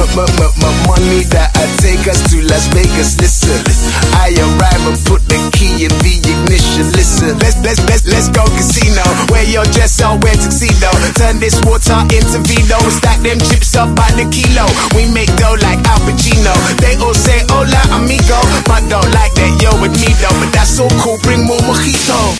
money that I take us to Las Vegas. Listen, I arrive and put the key in the ignition. Listen, let's go casino, wear your dress or wear tuxedo. Turn this water into vino, stack them chips up by the kilo. We make dough like Al Pacino. They all say hola amigo, but don't like that you're with me though. But that's so cool, bring more mojito.